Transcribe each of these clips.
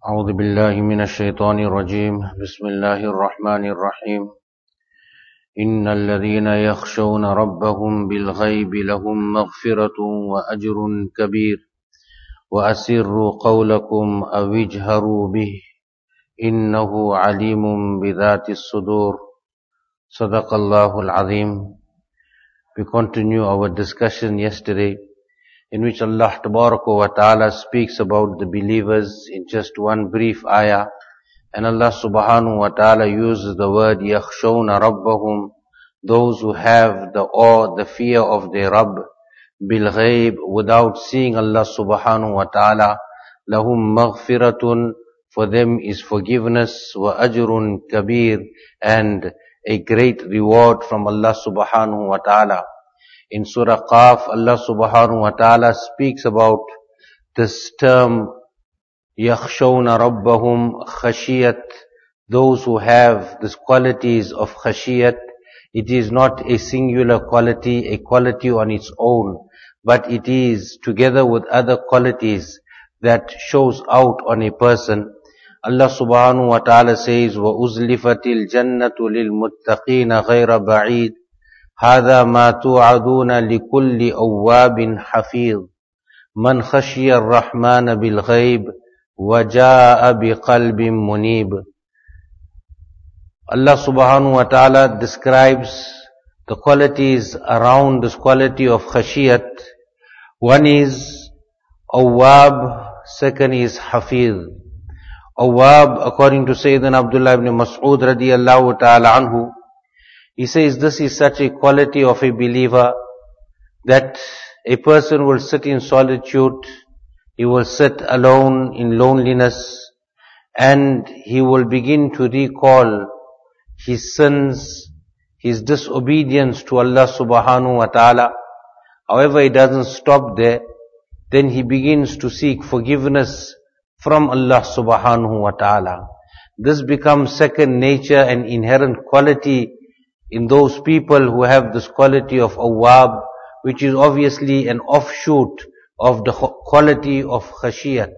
أعوذ بالله من الشيطان الرجيم بسم الله الرحمن الرحيم إن الذين يخشون ربهم بالغيب لهم مغفرة وأجر كبير وأسروا قولكم أو اجهروا به إنه عليم بذات الصدور صدق الله العظيم. We continue our discussion yesterday in which Allah wa ta'ala speaks about the believers in just one brief ayah, and Allah subhanahu wa ta'ala uses the word yakhshawna rabbahum, those who have the awe, the fear of their Rabb, bil ghaib, without seeing Allah subhanahu wa ta'ala. Lahum maghfiratun, for them is forgiveness, wa ajrun kabir, and a great reward from Allah subhanahu wa ta'ala. In Surah Qaf, Allah subhanahu wa ta'ala speaks about this term, yakhshawna rabbahum khashiyat, those who have these qualities of khashiyat. It is not a singular quality, a quality on its own, but it is together with other qualities that shows out on a person. Allah subhanahu wa ta'ala says, وَأُزْلِفَتِ الْجَنَّةُ لِلْمُتَّقِينَ غَيْرَ بَعِيدٍ هذا ما توعدون لكل أواب حفيظ من خشي الرحمن بالغيب وجاء بقلب منيب. Allah subhanahu wa ta'ala describes the qualities around this quality of khashiyat. One is awwab, second is hafiz. Awwab, according to Sayyidina Abdullah ibn Mas'ud radiyallahu ta'ala anhu, he says this is such a quality of a believer that a person will sit in solitude, he will sit alone in loneliness, and he will begin to recall his sins, his disobedience to Allah subhanahu wa ta'ala. However, he doesn't stop there. Then he begins to seek forgiveness from Allah subhanahu wa ta'ala. This becomes second nature and inherent quality in those people who have this quality of awwab, which is obviously an offshoot of the quality of khashiyat.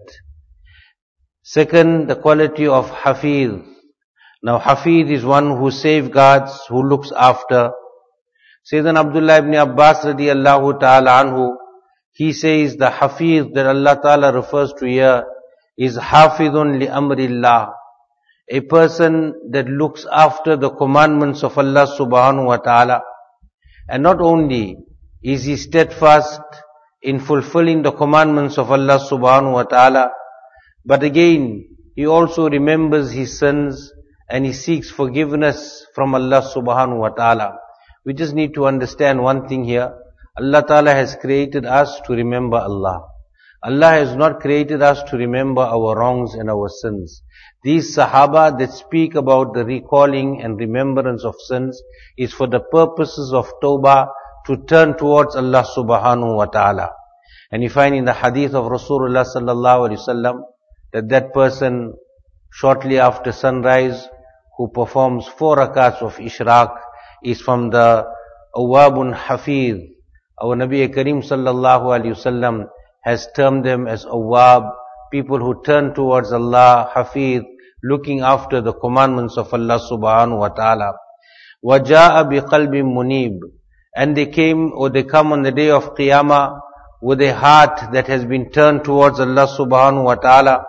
Second, the quality of hafiz. Now hafiz is one who safeguards, who looks after. Sayyidina Abdullah ibn Abbas radiyallahu ta'ala anhu, he says the hafiz that Allah ta'ala refers to here is hafidun li amrillah, a person that looks after the commandments of Allah subhanahu wa ta'ala. And not only is he steadfast in fulfilling the commandments of Allah subhanahu wa ta'ala, but again, he also remembers his sins and he seeks forgiveness from Allah subhanahu wa ta'ala. We just need to understand one thing here. Allah ta'ala has created us to remember Allah. Allah has not created us to remember our wrongs and our sins. These Sahaba that speak about the recalling and remembrance of sins is for the purposes of Tawbah, to turn towards Allah subhanahu wa ta'ala. And you find in the hadith of Rasulullah sallallahu alaihi wasallam that person shortly after sunrise who performs 4 rakats of Ishraq is from the Awwabun Hafiz. Our Nabi Kareem sallallahu alaihi wasallam has termed them as awwab, people who turn towards Allah, hafiz, looking after the commandments of Allah subhanahu wa ta'ala. وَجَاءَ بِقَلْبٍ مُنِيبٍ, and they come on the day of Qiyamah with a heart that has been turned towards Allah subhanahu wa ta'ala.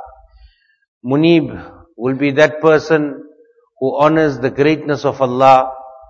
Munib will be that person who honors the greatness of Allah.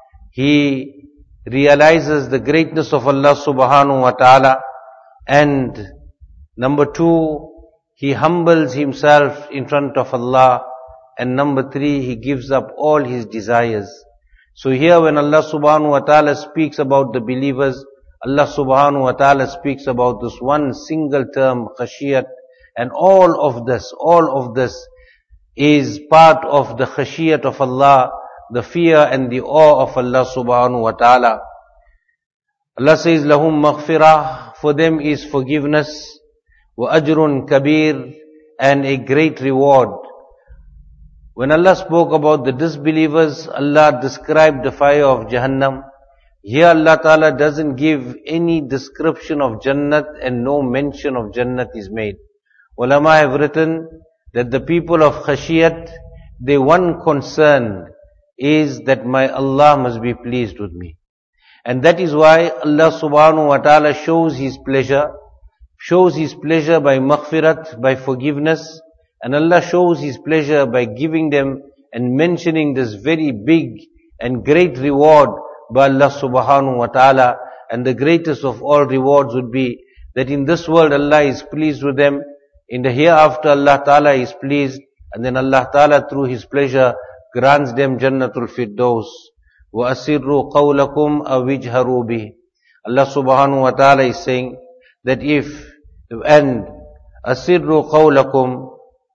He realizes the greatness of Allah subhanahu wa ta'ala, and number 2, he humbles himself in front of Allah, and number 3, he gives up all his desires. So here when Allah subhanahu wa ta'ala speaks about the believers, Allah subhanahu wa ta'ala speaks about this one single term, khashiyat, and all of this is part of the khashiyat of Allah, the fear and the awe of Allah subhanahu wa ta'ala. Allah says, lahum maghfirah, for them is forgiveness, wa ajrun kabir, and a great reward. When Allah spoke about the disbelievers, Allah described the fire of Jahannam. Here Allah Ta'ala doesn't give any description of Jannat, and no mention of Jannat is made. Ulama have written that the people of khashiyat, their one concern is that my Allah must be pleased with me. And that is why Allah subhanahu wa ta'ala shows His pleasure by maghfirat, by forgiveness, and Allah shows His pleasure by giving them and mentioning this very big and great reward by Allah subhanahu wa ta'ala. And the greatest of all rewards would be that in this world Allah is pleased with them, in the hereafter Allah ta'ala is pleased, and then Allah ta'ala through His pleasure grants them Jannatul Firdaus. وَأَسِرُّوا قَوْلَكُمْ أَوْ اجْهَرُوا بِهِ. Allah subhanahu wa ta'ala is saying that and أَسِرُّوا قَوْلَكُمْ,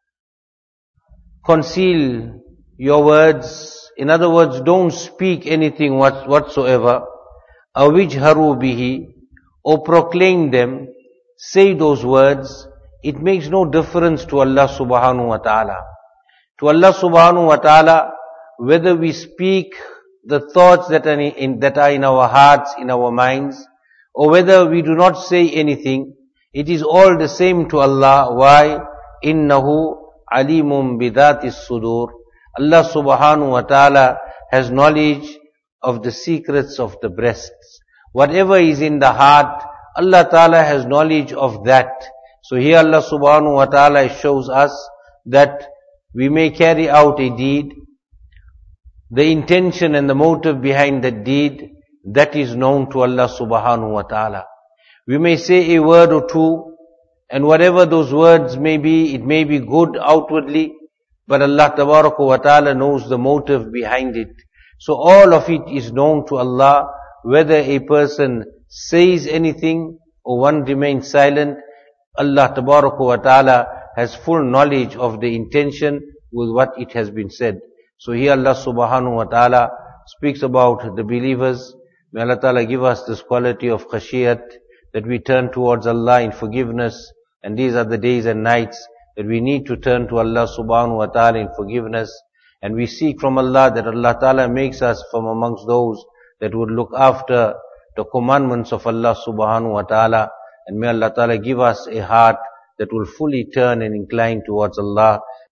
conceal your words. In other words, don't speak anything whatsoever. أَوْ اجْهَرُوا بِهِ, or proclaim them, say those words. It makes no difference to Allah subhanahu wa ta'ala. To Allah subhanahu wa ta'ala, whether we speak the thoughts that are in our hearts, in our minds, or whether we do not say anything, it is all the same to Allah. Why? إِنَّهُ عَلِيمٌ بِذَاتِ الصُّدُورِ. Allah subhanahu wa ta'ala has knowledge of the secrets of the breasts. Whatever is in the heart, Allah ta'ala has knowledge of that. So here Allah subhanahu wa ta'ala shows us that we may carry out a deed, the intention and the motive behind that deed, that is known to Allah subhanahu wa ta'ala. We may say a word or two, and whatever those words may be, it may be good outwardly, but Allah tabaraka wa ta'ala knows the motive behind it. So all of it is known to Allah, whether a person says anything or one remains silent. Allah tabaraka wa ta'ala has full knowledge of the intention with what it has been said. So here Allah subhanahu wa ta'ala speaks about the believers. May Allah ta'ala give us this quality of khashiyat, that we turn towards Allah in forgiveness. And these are the days and nights that we need to turn to Allah subhanahu wa ta'ala in forgiveness. And we seek from Allah that Allah ta'ala makes us from amongst those that would look after the commandments of Allah subhanahu wa ta'ala. And may Allah ta'ala give us a heart that will fully turn and incline towards Allah.